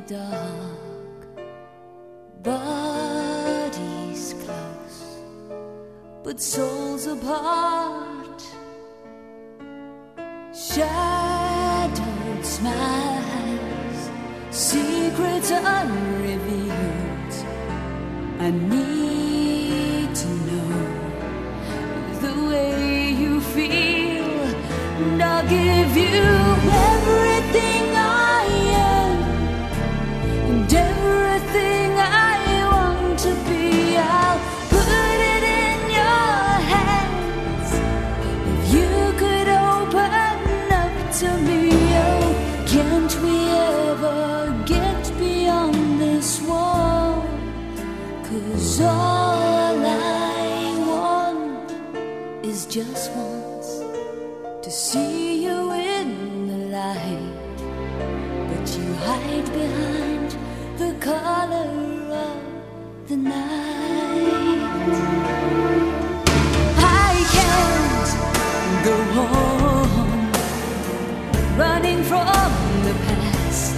dark, bodies close, but souls apart. Shadowed smiles, secrets unrevealed. I need to know the way you feel, and I'll give you everything I am and everything I want to be. I'll put it in your hands. If you could open up to me, oh, can't we ever get beyond this wall? 'Cause all I want is just once to see you in the light, but you hide behind the color of the night. I can't go on running from the past.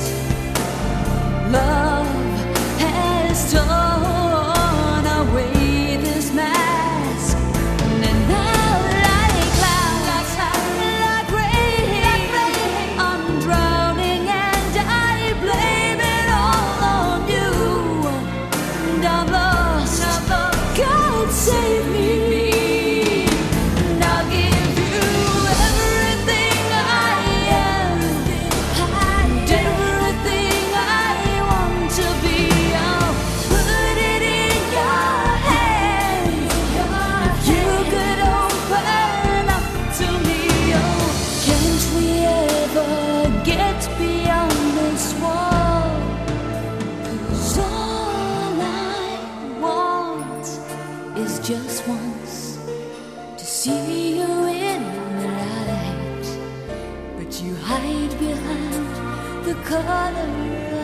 Love has torn away this mask, and now like clouds, like rain, I'm drowning and I blame it all on you. And I'm lost, God save me. And I'll give you everything I am and everything I want to be. I'll put it in your hands. If you could open up to me, oh, can't we ever get beyond this wall? 'Cause all I want is just once to see you in the light, but you hide behind the color